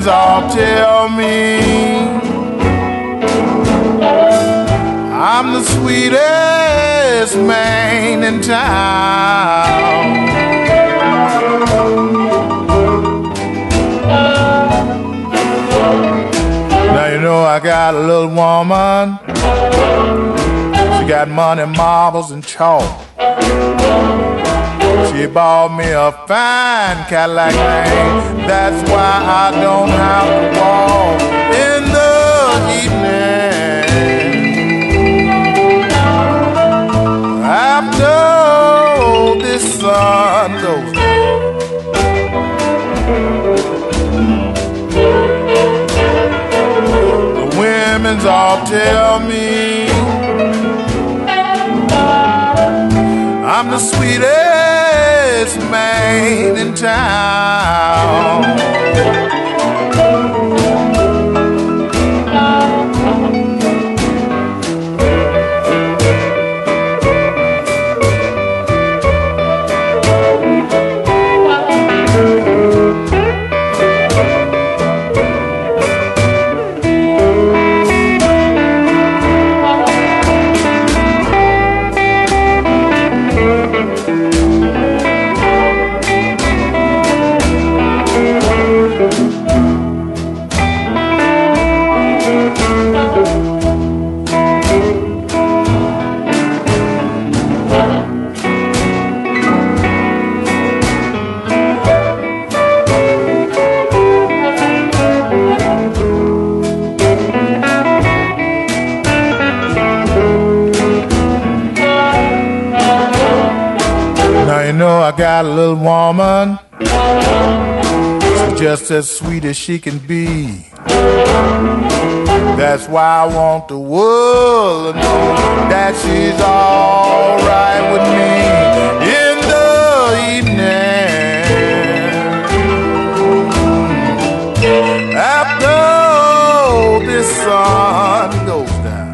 all tell me I'm the sweetest man in town. Now you know I got a little woman. She got money, marbles, and chalk. She bought me a fine Cadillac thing. That's why I don't have to walk in the evening. After this sun goes down, the women's all tell me I'm the sweetest man in town. You know I got a little woman. She's just as sweet as she can be. That's why I want the world to know that she's all right with me in the evening. After this sun goes down,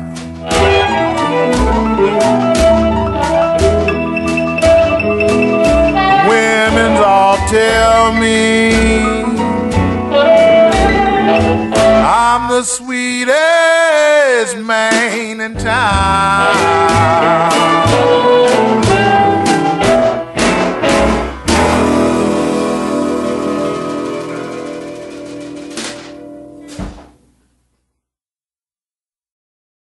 tell me I'm the sweetest man in town.